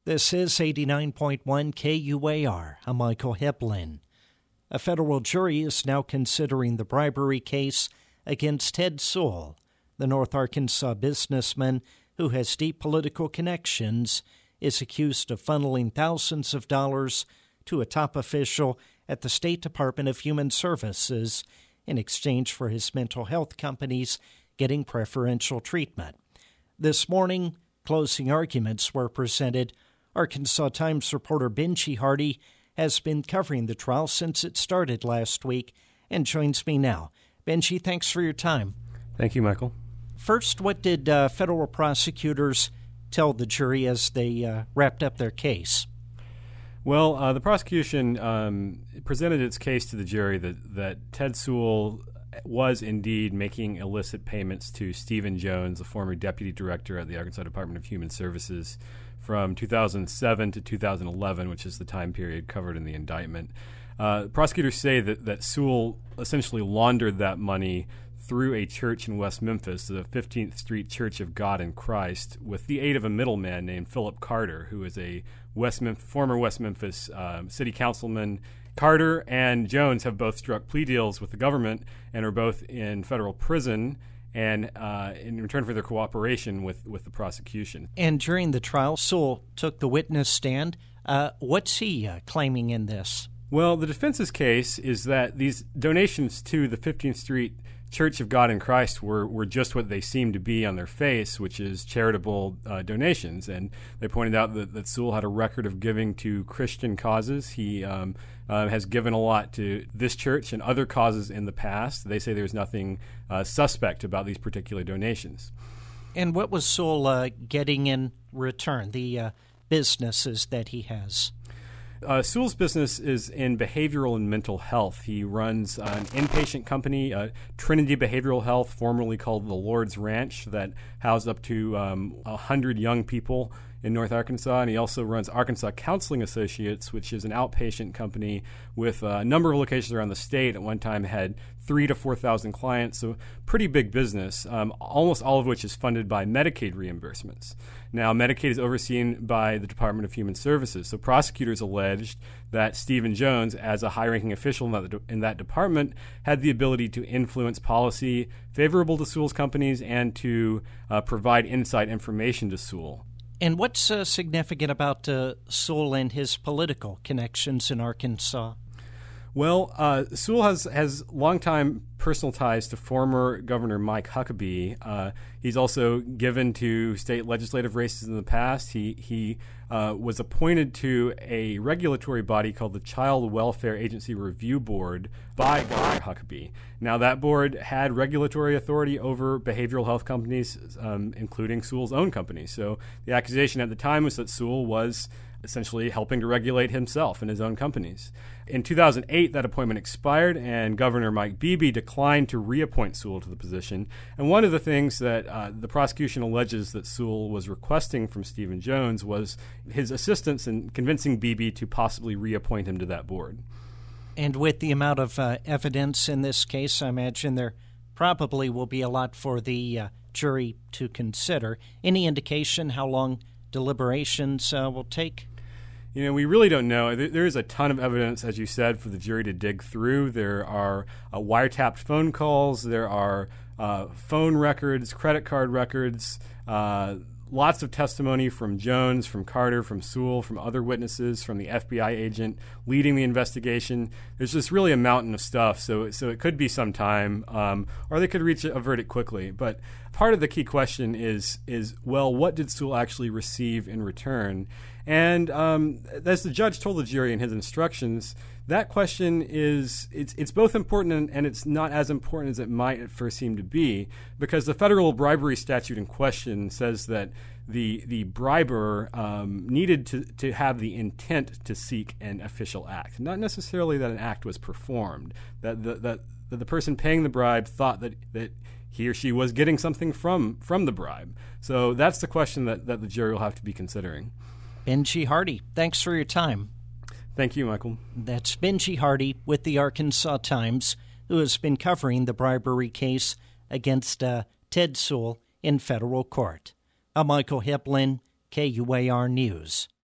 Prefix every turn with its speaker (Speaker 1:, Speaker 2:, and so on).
Speaker 1: This is 89.1 KUAR. I'm Michael Heplin. A federal jury is now considering the bribery case against Ted Sewell, the North Arkansas businessman who has deep political connections, is accused of funneling thousands of dollars to a top official at the State Department of Human Services in exchange for his mental health companies getting preferential treatment. This morning, closing arguments were presented. Arkansas Times reporter Benji Hardy has been covering the trial since it started last week and joins me now. Benji, thanks for your time.
Speaker 2: Thank you, Michael.
Speaker 1: First, what did federal prosecutors tell the jury as they wrapped up their case?
Speaker 2: Well, the prosecution presented its case to the jury that Ted Sewell was indeed making illicit payments to Stephen Jones, the former deputy director at the Arkansas Department of Human Services, from 2007 to 2011, which is the time period covered in the indictment. Prosecutors say that Sewell essentially laundered that money through a church in West Memphis, the 15th Street Church of God in Christ, with the aid of a middleman named Philip Carter, who is a former West Memphis city councilman. Carter and Jones have both struck plea deals with the government and are both in federal prison, and in return for their cooperation with the prosecution.
Speaker 1: And during the trial, Sewell took the witness stand. What's he claiming in this?
Speaker 2: Well, the defense's case is that these donations to the 15th Street Church of God in Christ were just what they seemed to be on their face, which is charitable donations. And they pointed out that Sewell had a record of giving to Christian causes. He has given a lot to this church and other causes in the past. They say there's nothing suspect about these particular donations.
Speaker 1: And what was Sewell getting in return, the businesses that he has?
Speaker 2: Sewell's business is in behavioral and mental health. He runs an inpatient company, Trinity Behavioral Health, formerly called the Lord's Ranch, that housed up to 100 young people in North Arkansas. And he also runs Arkansas Counseling Associates, which is an outpatient company with a number of locations around the state. At one time had 3,000 to 4,000 clients, so pretty big business, almost all of which is funded by Medicaid reimbursements. Now, Medicaid is overseen by the Department of Human Services, so prosecutors alleged that Stephen Jones, as a high-ranking official in that department, had the ability to influence policy favorable to Sewell's companies and to provide inside information to Sewell.
Speaker 1: And what's significant about Sewell and his political connections in Arkansas?
Speaker 2: Well, Sewell has longtime personal ties to former Governor Mike Huckabee. He's also given to state legislative races in the past. He was appointed to a regulatory body called the Child Welfare Agency Review Board by Governor Huckabee. Now, that board had regulatory authority over behavioral health companies, including Sewell's own company. So the accusation at the time was that Sewell was essentially helping to regulate himself and his own companies. In 2008, that appointment expired, and Governor Mike Beebe declined to reappoint Sewell to the position. And one of the things that the prosecution alleges that Sewell was requesting from Stephen Jones was his assistance in convincing Beebe to possibly reappoint him to that board.
Speaker 1: And with the amount of evidence in this case, I imagine there probably will be a lot for the jury to consider. Any indication how long deliberations will take?
Speaker 2: You know, we really don't know. There is a ton of evidence, as you said, for the jury to dig through. There are wiretapped phone calls. There are phone records, credit card records, lots of testimony from Jones, from Carter, from Sewell, from other witnesses, from the FBI agent leading the investigation. There's just really a mountain of stuff, so it could be some time, or they could reach a verdict quickly. But part of the key question is well, what did Sewell actually receive in return? And as the judge told the jury in his instructions, that question it's both important and it's not as important as it might at first seem to be, because the federal bribery statute in question says that the briber needed to have the intent to seek an official act, not necessarily that an act was performed, that the person paying the bribe thought that he or she was getting something from the bribe. So that's the question that the jury will have to be considering.
Speaker 1: Benji Hardy, thanks for your time.
Speaker 2: Thank you, Michael.
Speaker 1: That's Benji Hardy with the Arkansas Times, who has been covering the bribery case against Ted Sewell in federal court. I'm Michael Heplin, KUAR News.